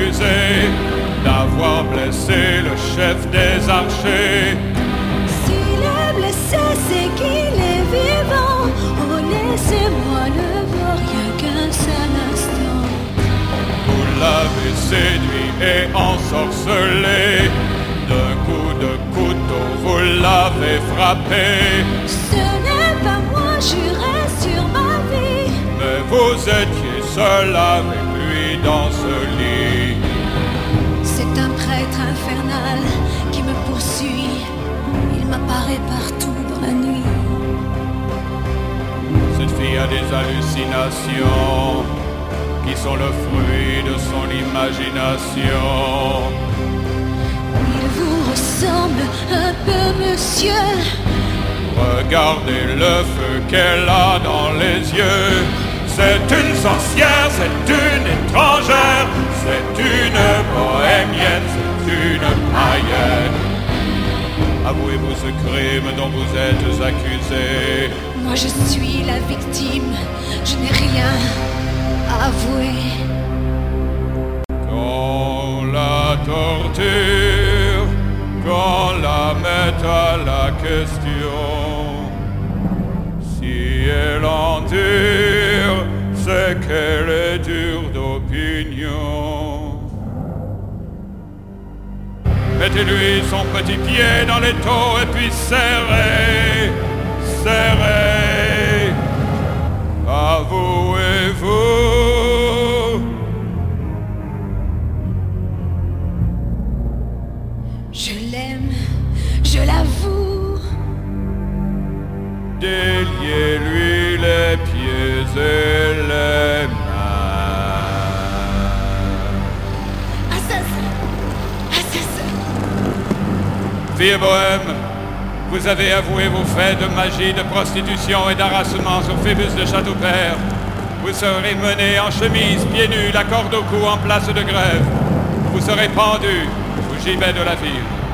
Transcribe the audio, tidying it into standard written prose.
accusé d'avoir blessé le chef des archers. S'il est blessé, c'est qu'il est vivant. Oh, laissez-moi le voir, rien qu'un seul instant. Vous l'avez séduit et ensorcelé. D'un coup de couteau, vous l'avez frappé. Ce n'est pas moi, jurez sur ma vie. Mais vous étiez seul avec lui dans ce lit. C'est un prêtre infernal qui me poursuit. Il m'apparaît partout dans la nuit. Cette fille a des hallucinations qui sont le fruit de son imagination. Il vous ressemble un peu, monsieur. Regardez le feu qu'elle a dans les yeux. C'est une sorcière, c'est une étrangère, c'est une bohémienne, c'est une païenne. Avouez-vous ce crime dont vous êtes accusé. Moi je suis la victime, je n'ai rien à avouer. Qu'on la torture, qu'on la mette à la question. Si elle endure, c'est qu'elle est dure d'opinion. Mettez-lui son petit pied dans l'étau et puis serrez, serrez. Avouez-vous. Je l'aime, je l'avoue. Déliez-lui les pieds et les mains. Assassin, assassin. Fille bohème, vous avez avoué vos faits de magie, de prostitution et d'harassement sur Phébus de Châteaupers. Vous serez mené en chemise, pieds nus, la corde au cou en place de grève. Vous serez pendu au gibet de la ville.